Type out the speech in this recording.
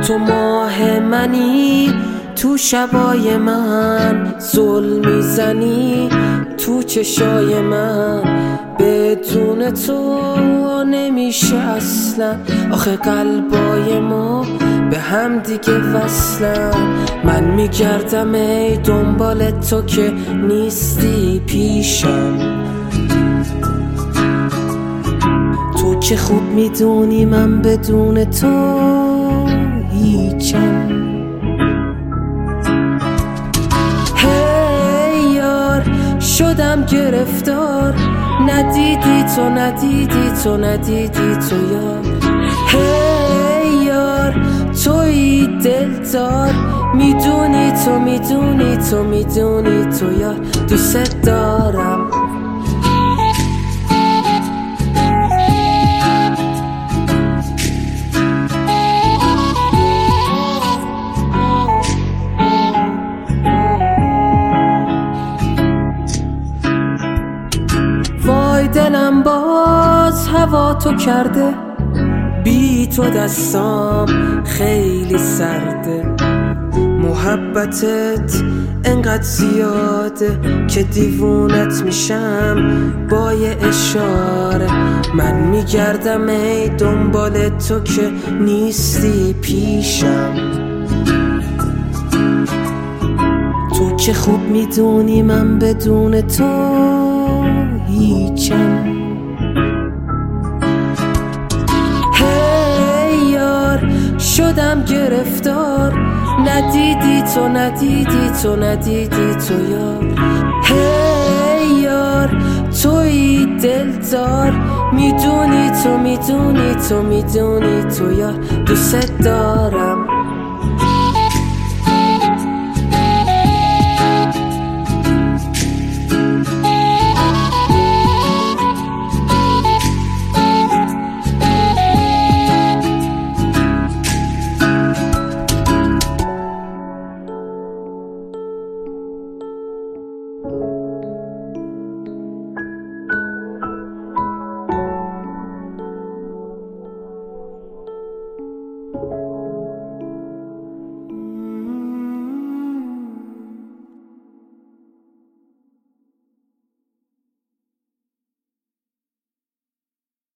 تو ماه منی تو شبای من، زل میزنی تو چشای من. بدون تو نمیشه اصلا، آخه قلبای ما به هم دیگه وصلن. من میگردم ای دنبال تو که نیستی پیشم. تو که خوب میدونی من بدون تو هیچم. هی یار شدم گرفتار، ندیدی تو ندیدی تو ندیدی تو یار. هی یار توی دلدار، میدونی تو میدونی تو میدونی تو یار، دوست دارم. وای دلم باز هوا تو کرده، بی تو دستام خیلی سرده. محبتت انقدر زیاده که دیوونت میشم با یه اشاره. من میگردم ای دنبال تو که نیستی پیشم. تو که خوب میدونی من بدون تو هیچم. هی یار شدم گرفتار، ندیدی تو ندیدی تو ندیدی تو یار. هی یار توی دلدار، میدونی تو میدونی تو میدونی تو یار، دوست دارم.